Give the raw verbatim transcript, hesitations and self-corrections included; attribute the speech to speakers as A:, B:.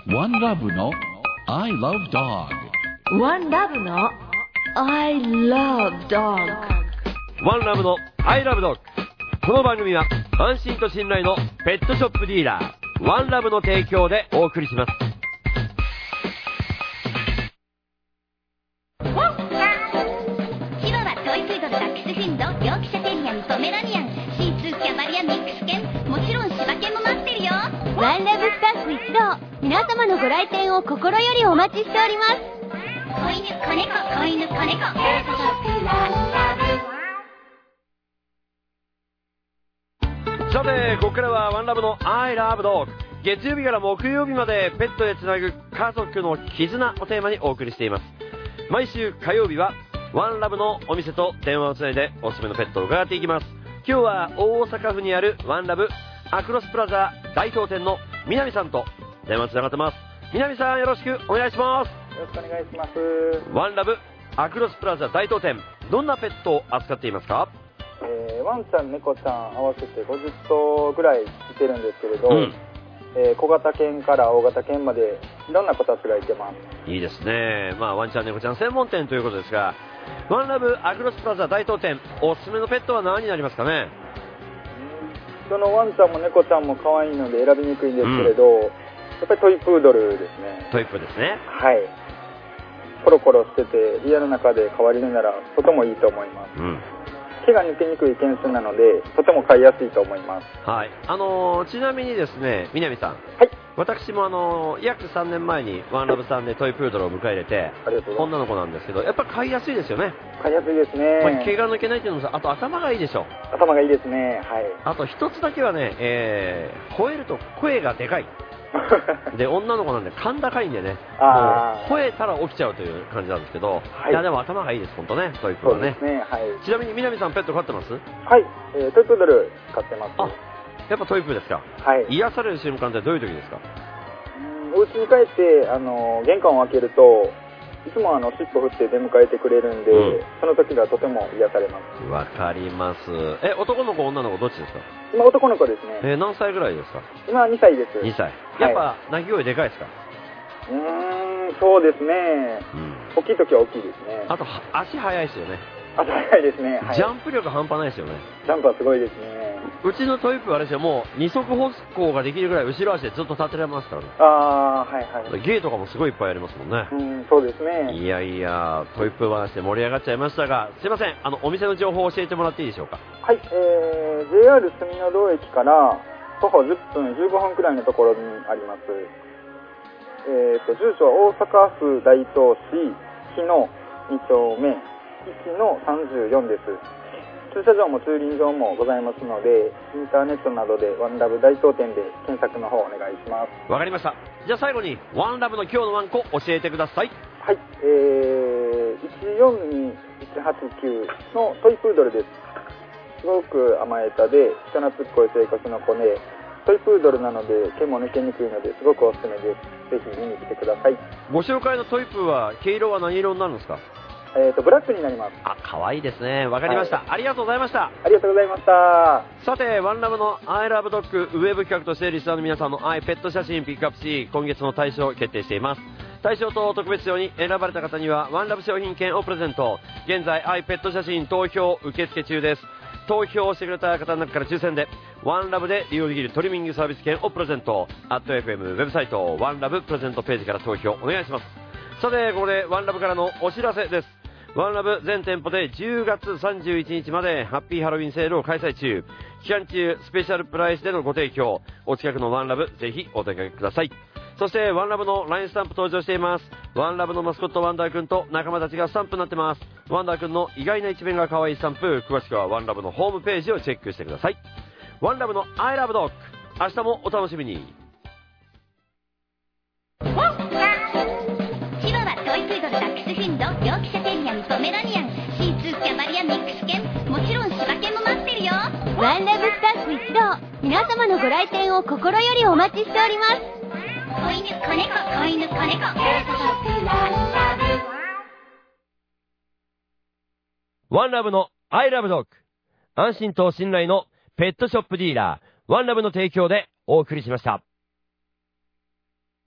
A: ワンラブの I love dog。
B: ワンラブの I love dog。
C: ワンラブの I love dog。 この番組は安心と信頼のペットショップディーラーワンラブの提供でお送りします。
D: チワワ、トイプードル、ダックスフィンド、ヨークシャテリアン、ポメラニアン、シーツー、キャバリア、ミックス犬、もちろん柴犬も待ってるよ。
E: ワンラブスタッフ一同、皆様のご来店を心よりお待ちしております。
D: 子犬、子猫、子犬、子猫。
C: さて、ここからはワンラブの I love dog。 月曜日から木曜日までペットへつなぐ家族の絆をテーマにお送りしています。毎週火曜日はワンラブのお店と電話をつないでおすすめのペットを伺っていきます。今日は大阪府にあるワンラブアクロスプラザ大東店の南さんと電話つながってます。南さん、よろしくお願いします。
F: よろしくお願いします。
C: ワンラブアクロスプラザ大東店、どんなペットを扱っていますか？
F: えー、ワンちゃん、猫ちゃん合わせてごじゅっとぐらいいてるんですけれど、うん、えー、小型犬から大型犬までいろんな子たちがいてます。
C: いいですね。まあ、ワンちゃん、猫ちゃん専門店ということですが、ワンラブアクロスプラザ大東店、おすすめのペットは何になりますかね？
F: そのワンちゃんも猫ちゃんも可愛いので選びにくいんですけれど、うん、やっぱりトイプードルですね。
C: トイプーですね。
F: はい。コロコロしてて家の中で飼われるならとてもいいと思います。うん、毛が抜けにくい犬種なのでとても飼いやすいと思います。
C: はい。あのー、ちなみにですね、南さん。
F: はい。
C: 私もあのー、約さんねんまえにワンラブさんでトイプードルを迎え入れて、女の子なんですけど、やっぱ飼いやすいですよね。
F: 飼いやすいですね。
C: まあ、毛が抜けないっていうのも、あと頭がいいでしょ。
F: 頭がいいですね。はい。
C: あと一つだけはね、えー、吠えると声がでかい。で、女の子なんで甲高いんでね、あもう吠えたら起きちゃうという感じなんですけど、はい、いやでも頭がいいです、本当ね、トイプードルね。
F: そうですね、はい。
C: ちなみに南さん、ペット飼ってます？
F: はい、えー、トイプードル飼ってます。
C: あ、やっぱトイプーですか。
F: はい。
C: 癒される瞬間ってどういう時ですか？
F: うん、お家に帰って、あのー、玄関を開けるといつもあの尻尾振って出迎えてくれるんで、うん、その時がとても癒されます。
C: わかります。え、男の子女の子どっちですか？
F: 今男の子ですね。
C: えー、何歳ぐらいですか？
F: 今にさいです。
C: にさい。やっぱ鳴き声でかいですか？
F: うーん、そうですね、うん、大きい時は大きいですね。
C: あと足速いですよね。
F: 足速いですね、はい、
C: ジャンプ力半端ないですよね。
F: ジャンプはすごいですね。
C: うちのトイプーはあれですよ、もう二足歩行ができるぐらい後ろ足でずっと立てられますからね。
F: ああ、はいはい。
C: 芸とかもすごいいっぱいありますもんね。
F: うん、そうですね。
C: いやいや、トイプー話で盛り上がっちゃいましたが、すいません、あのお店の情報を教えてもらっていいでしょうか？
F: はい、えー、ジェイアール 住の堂駅から徒歩じゅっぷんじゅうごふんくらいのところにあります。えーと、住所は大阪府大東市日野に丁目いちのさんじゅうよんです。駐車場も駐輪場もございますので、インターネットなどでワンラブ大東店で検索の方お願いします。
C: わかりました。じゃあ最後にワンラブの今日のワンコ教えてください。
F: はい、えー、いちよんにいちはちきゅうのトイプードルです。すごく甘えたで人懐っこい性格の子で、トイプードルなので毛も抜けにくいのですごくおすすめです。ぜひ見に来てください。
C: ご紹介のトイプーは毛色は何色になるんですか？
F: えーと、ブラックになります。
C: あ、可愛いですね。わかりました、はい、ありがとうございました。
F: ありがとうございました。
C: さて、ワンラブの I love dog ウェブ企画としてリスナーの皆さんの愛ペット写真ピックアップし、今月の大賞を決定しています。大賞と特別賞に選ばれた方にはワンラブ商品券をプレゼント。現在愛ペット写真投票受付中です。投票してくれた方の中から抽選でワンラブで利用できるトリミングサービス券をプレゼント。アット エフエム ウェブサイトワンラブプレゼントページから投票お願いします。さて、ここでワンラブからのお知らせです。ワンラブ全店舗でじゅうがつさんじゅういちにちまでハッピーハロウィンセールを開催中。期間中スペシャルプライスでのご提供、お近くのワンラブぜひお出かけください。そしてワンラブの ライン スタンプ登場しています。ワンラブのマスコットワンダーくんと仲間たちがスタンプになってます。ワンダーくんの意外な一面が可愛いスタンプ、詳しくはワンラブのホームページをチェックしてください。ワンラブの I love dog、 明日もお楽しみに。
D: チワワ、トイプードル、ダックスフィンド、ヨークシャテリアン、ポメラニアン、シーツー、キャバリア、ミックス犬、もちろん柴犬も待ってるよ。
E: ワンラブスタッフ一同、皆様のご来店を心よりお待ちしております。
D: 子犬、子猫、子犬、子猫。
C: ワンラブの I love dog、 安心と信頼のペットショップディーラーワンラブの提供でお送りしました。